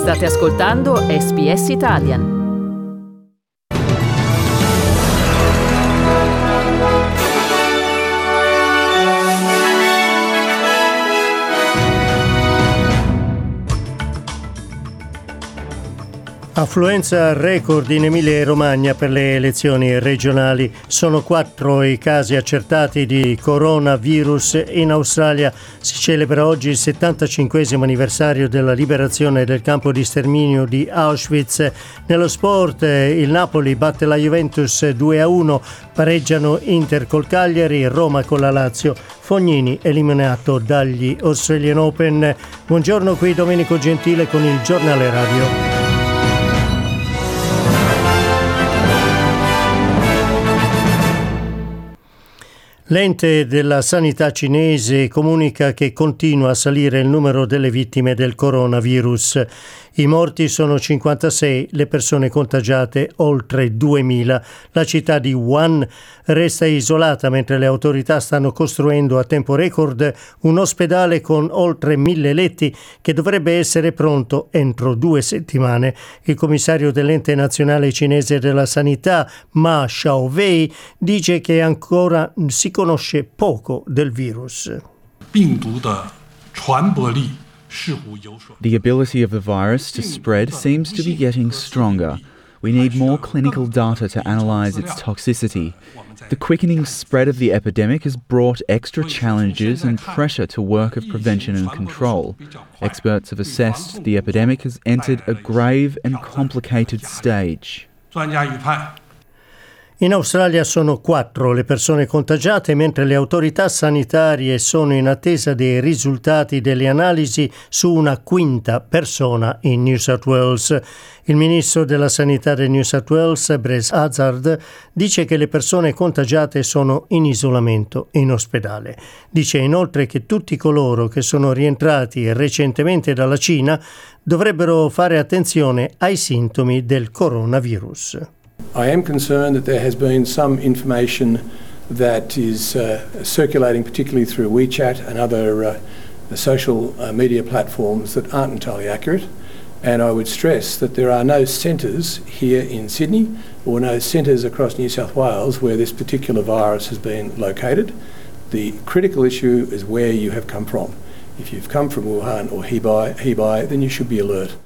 State ascoltando SBS Italian. Affluenza record in Emilia e Romagna per le elezioni regionali. Sono 4 i casi accertati di coronavirus. In Australia si celebra oggi il 75esimo anniversario della liberazione del campo di sterminio di Auschwitz. Nello sport il Napoli batte la Juventus 2-1, pareggiano Inter col Cagliari, Roma con la Lazio. Fognini eliminato dagli Australian Open. Buongiorno, qui Domenico Gentile con il Giornale Radio. L'ente della sanità cinese comunica che continua a salire il numero delle vittime del coronavirus. I morti sono 56, le persone contagiate oltre 2000. La città di Wuhan resta isolata mentre le autorità stanno costruendo a tempo record un ospedale con oltre 1000 letti che dovrebbe essere pronto entro 2 settimane. Il commissario dell'ente nazionale cinese della sanità, Ma Xiaowei, dice che ancora si conosce poco del virus. The ability of the virus to spread seems to be getting stronger. We need more clinical data to analyze its toxicity. The quickening spread of the epidemic has brought extra challenges and pressure to work of prevention and control. Experts have assessed the epidemic has entered a grave and complicated stage. In Australia sono 4 le persone contagiate, mentre le autorità sanitarie sono in attesa dei risultati delle analisi su una 5ª persona in New South Wales. Il ministro della sanità del New South Wales, Brett Hazzard, dice che le persone contagiate sono in isolamento in ospedale. Dice inoltre che tutti coloro che sono rientrati recentemente dalla Cina dovrebbero fare attenzione ai sintomi del coronavirus. I am concerned that there has been some information that is circulating, particularly through WeChat and other social media platforms, that aren't entirely accurate. And I would stress that there are no centres here in Sydney or no centres across New South Wales where this particular virus has been located. The critical issue is where you have come from. If you've come from Wuhan or Hebei, then you should be alert.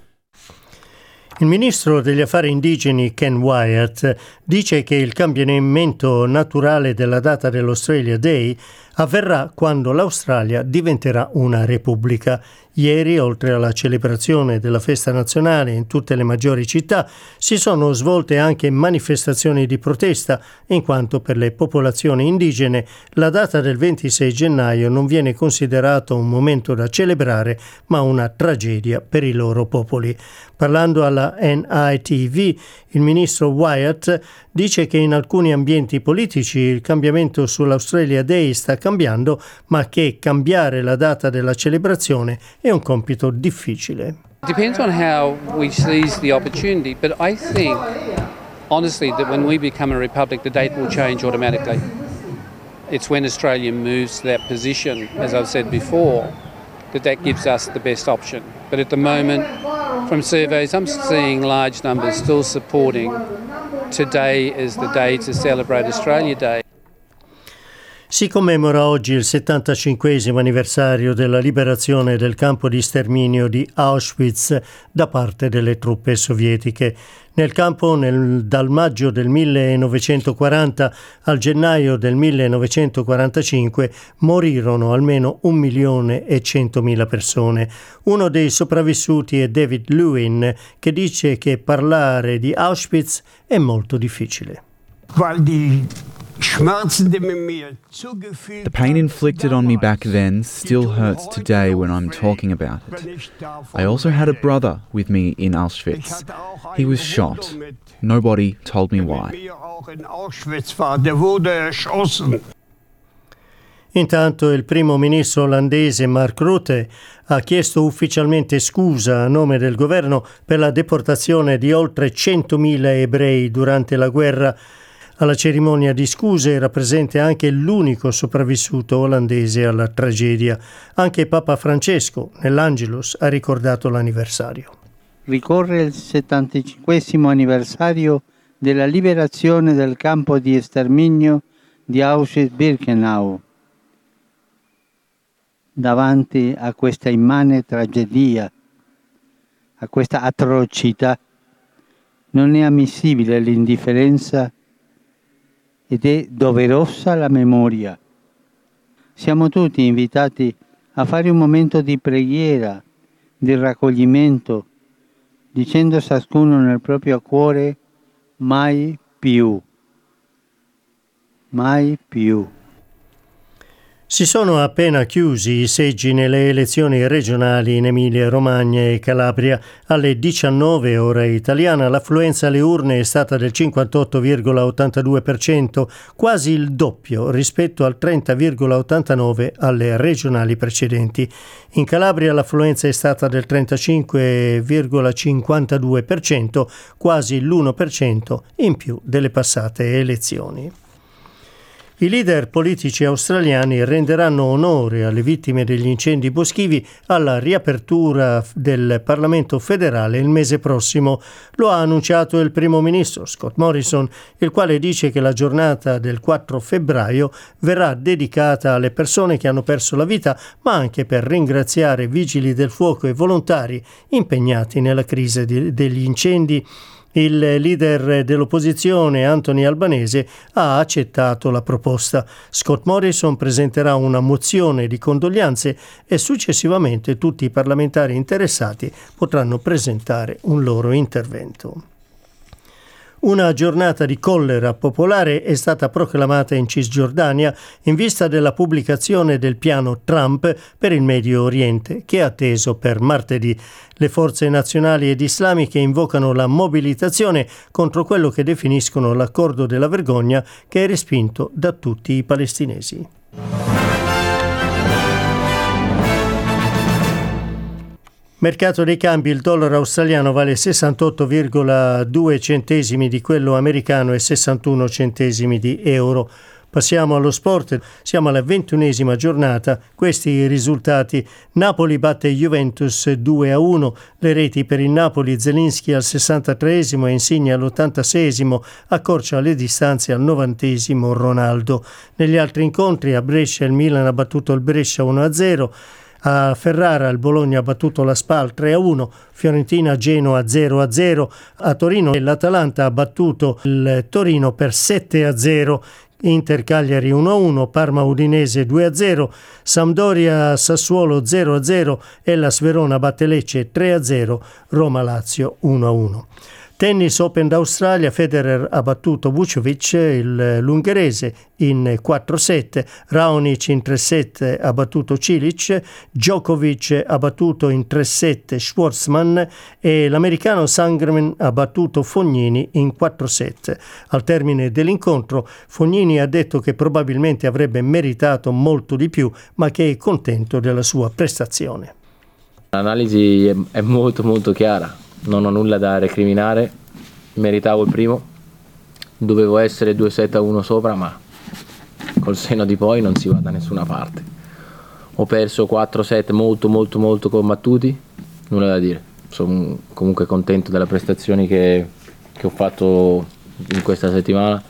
Il ministro degli affari indigeni Ken Wyatt dice che il cambiamento naturale della data dell'Australia Day avverrà quando l'Australia diventerà una repubblica. Ieri, oltre alla celebrazione della festa nazionale in tutte le maggiori città, si sono svolte anche manifestazioni di protesta, in quanto per le popolazioni indigene la data del 26 gennaio non viene considerato un momento da celebrare, ma una tragedia per i loro popoli. Parlando alla NITV, il ministro Wyatt dice che in alcuni ambienti politici il cambiamento sull'Australia Day sta cambiando, ma che cambiare la data della celebrazione è un compito difficile. Depends on how we seize the opportunity, but I think honestly that when we become a republic the date will change automatically. It's when Australia moves to that position, as I've said before, that gives us the best option. But at the moment, from surveys, I'm seeing large numbers still supporting today as the day to celebrate Australia Day. Si commemora oggi il 75esimo anniversario della liberazione del campo di sterminio di Auschwitz da parte delle truppe sovietiche. Nel campo dal maggio del 1940 al gennaio del 1945 morirono almeno 1.100.000 persone. Uno dei sopravvissuti è David Lewin, che dice che parlare di Auschwitz è molto difficile. The pain inflicted on me back then still hurts today when I'm talking about it. I also had a brother with me in Auschwitz. He was shot. Nobody told me why. Intanto il primo ministro olandese Mark Rutte ha chiesto ufficialmente scusa a nome del governo per la deportazione di oltre 100.000 ebrei durante la guerra. Alla cerimonia di scuse era presente anche l'unico sopravvissuto olandese alla tragedia. Anche Papa Francesco, nell'Angelus, ha ricordato l'anniversario. ricorre il 75° anniversario della liberazione del campo di sterminio di Auschwitz-Birkenau. Davanti a questa immane tragedia, a questa atrocità, non è ammissibile l'indifferenza ed è doverosa la memoria. Siamo tutti invitati a fare un momento di preghiera, di raccoglimento, dicendo ciascuno nel proprio cuore mai più, mai più. Si sono appena chiusi i seggi nelle elezioni regionali in Emilia-Romagna e Calabria. Alle 19 ora italiana l'affluenza alle urne è stata del 58,82%, quasi il doppio rispetto al 30,89% alle regionali precedenti. In Calabria l'affluenza è stata del 35,52%, quasi l'1% in più delle passate elezioni. I leader politici australiani renderanno onore alle vittime degli incendi boschivi alla riapertura del Parlamento federale il mese prossimo. Lo ha annunciato il primo ministro Scott Morrison, il quale dice che la giornata del 4 febbraio verrà dedicata alle persone che hanno perso la vita, ma anche per ringraziare vigili del fuoco e volontari impegnati nella crisi degli incendi. Il leader dell'opposizione, Anthony Albanese, ha accettato la proposta. Scott Morrison presenterà una mozione di condoglianze e successivamente tutti i parlamentari interessati potranno presentare un loro intervento. Una giornata di collera popolare è stata proclamata in Cisgiordania in vista della pubblicazione del piano Trump per il Medio Oriente, che è atteso per martedì. Le forze nazionali ed islamiche invocano la mobilitazione contro quello che definiscono l'accordo della vergogna, che è respinto da tutti i palestinesi. Mercato dei cambi: il dollaro australiano vale 68,2 centesimi di quello americano e 61 centesimi di euro. Passiamo allo sport, siamo alla 21esima giornata, questi i risultati: Napoli batte Juventus 2-1, le reti per il Napoli: Zelinski al 63esimo e Insigne all'86esimo, accorcia le distanze al 90esimo Ronaldo. Negli altri incontri a Brescia il Milan ha battuto il Brescia 1-0, a Ferrara il Bologna ha battuto la Spal 3-1, Fiorentina Genoa 0-0, a Torino l'Atalanta ha battuto il Torino per 7-0, Inter Cagliari 1-1, Parma Udinese 2-0, Sampdoria Sassuolo 0-0 e la Verona batte Lecce 3-0, Roma Lazio 1-1. Tennis Open d'Australia: Federer ha battuto Vučević, l'ungherese, in 4-7, Raonic in 3-7 ha battuto Cilic, Djokovic ha battuto in 3-7 Schwartzman e l'americano Sandgren ha battuto Fognini in 4-7. Al termine dell'incontro Fognini ha detto che probabilmente avrebbe meritato molto di più, ma che è contento della sua prestazione. L'analisi è molto molto chiara. Non ho nulla da recriminare, meritavo il primo, dovevo essere 2-7-1 sopra, ma col senno di poi non si va da nessuna parte. Ho perso 4-7 molto combattuti, nulla da dire. Sono comunque contento delle prestazioni che ho fatto in questa settimana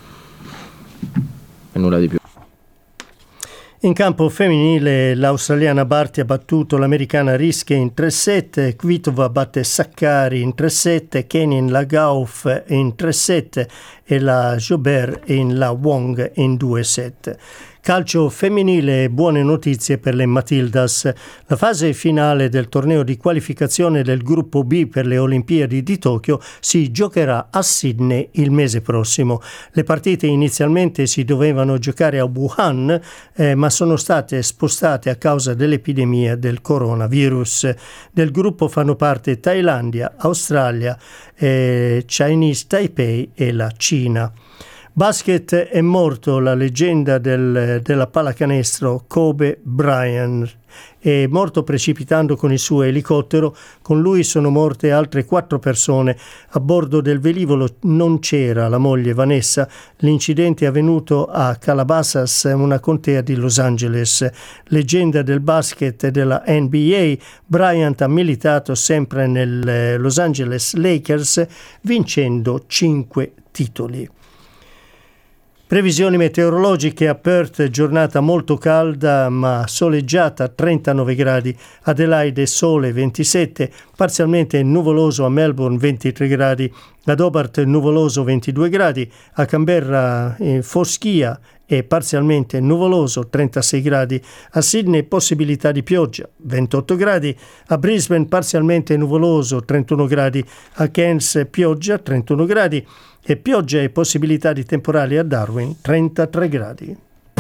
e nulla di più. In campo femminile l'australiana Barty ha battuto l'americana Riske in 3-7, Kvitova batte Sakkari in 3-7, Kenin la Gauff in 3-7 e la Jobert in la Wong in 2-7. Calcio femminile, buone notizie per le Matildas. La fase finale del torneo di qualificazione del gruppo B per le Olimpiadi di Tokyo si giocherà a Sydney il mese prossimo. Le partite inizialmente si dovevano giocare a Wuhan, ma sono state spostate a causa dell'epidemia del coronavirus. Del gruppo fanno parte Thailandia, Australia, Chinese Taipei e la Cina. Basket è morto la leggenda della pallacanestro Kobe Bryant. È morto precipitando con il suo elicottero. Con lui sono morte altre 4 persone. A bordo del velivolo non c'era la moglie Vanessa. L'incidente è avvenuto a Calabasas, una contea di Los Angeles. Leggenda del basket e della NBA, Bryant ha militato sempre nel Los Angeles Lakers, vincendo 5 titoli. Previsioni meteorologiche: a Perth giornata molto calda ma soleggiata, 39 gradi, Adelaide sole 27, parzialmente nuvoloso a Melbourne 23 gradi, ad Hobart nuvoloso 22 gradi, a Canberra foschia e parzialmente nuvoloso 36 gradi, a Sydney possibilità di pioggia 28 gradi, a Brisbane parzialmente nuvoloso 31 gradi, a Cairns pioggia 31 gradi e pioggia e possibilità di temporali a Darwin 33 gradi.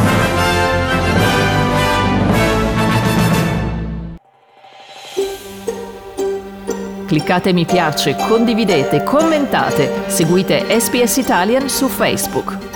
Cliccate mi piace, condividete, commentate, seguite SBS Italian su Facebook.